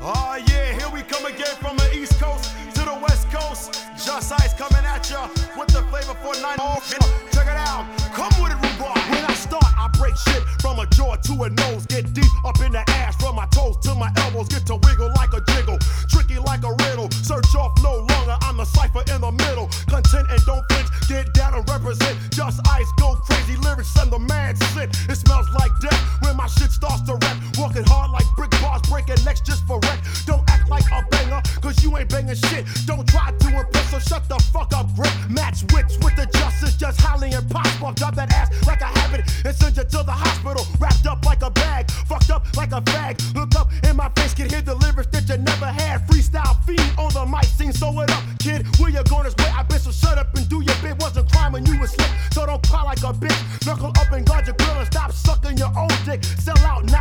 Oh yeah, here we come again from the East Coast to the West Coast. Just Ice coming at ya with the flavor for 9. Check it out, come with it, rhubarb. When I start, I break shit from a jaw to a nose. Get deep up in the ass from my toes to my elbows. Get to wiggle like a jiggle, tricky like a riddle. Search off no longer, I'm the cipher in the middle. Content and don't flinch, get down and represent. Just Ice, go crazy, lyrics send the mad shit. It smells like death when my shit starts to rap. Walking hard like brick bars, breaking necks just for wreck. Don't act like a banger, cause you ain't banging shit. Don't try to impress, so shut the fuck up, grip. Match wits with the justice, just howling and pop. Drop that ass like I have it and send you to the hospital. Wrapped up like a bag, fucked up like a fag. Look up in my face, can hear the lyrics that you never had. Freestyle fiend on the mic, sing so it up. Kid, where you going this way? I been so shut up and do your bit. Wasn't crime when you was slick, so don't cry like a bitch. Knuckle up and guard your grill and stop sucking your own dick. Sell out now.